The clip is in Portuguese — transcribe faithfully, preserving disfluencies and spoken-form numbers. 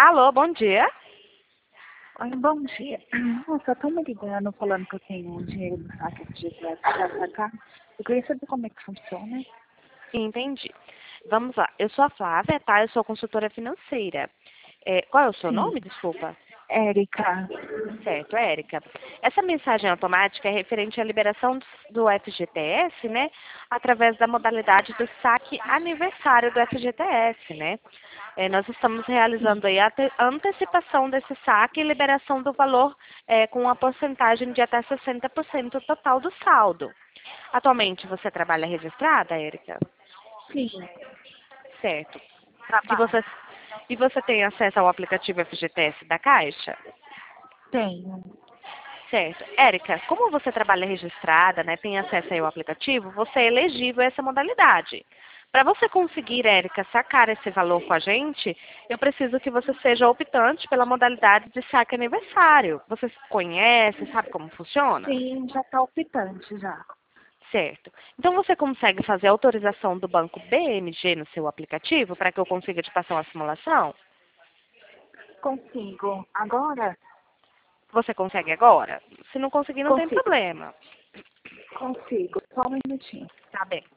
Alô, bom dia. Oi, bom dia. Eu só tô me ligando falando que eu tenho um dinheiro no saque do G T S pra sacar. Eu queria saber como é que funciona. Entendi. Vamos lá. Eu sou a Flávia, tá? Eu sou consultora financeira. É, qual é o seu Sim. nome? Desculpa. Érica. Certo, Érica. Essa mensagem automática é referente à liberação do F G T S, né? Através da modalidade do saque aniversário do F G T S, né? É, nós estamos Sim. realizando aí a ante- a antecipação desse saque e liberação do valor é, com uma porcentagem de até sessenta por cento total do saldo. Atualmente você trabalha registrada, Érica? Sim. Certo. E Trabalho. você, e você tem acesso ao aplicativo F G T S da Caixa? Tenho. Certo. Érica, como você trabalha registrada, né, tem acesso aí ao aplicativo, você é elegível a essa modalidade. Para você conseguir, Érica, sacar esse valor com a gente, eu preciso que você seja optante pela modalidade de saque aniversário. Você conhece, sabe como funciona? Sim, já tá optante já. Certo. Então você consegue fazer a autorização do banco B M G no seu aplicativo para que eu consiga te passar uma simulação? Consigo. Agora? Você consegue agora? Se não conseguir, não tem Consigo. problema. Consigo. Só um minutinho. Tá bem.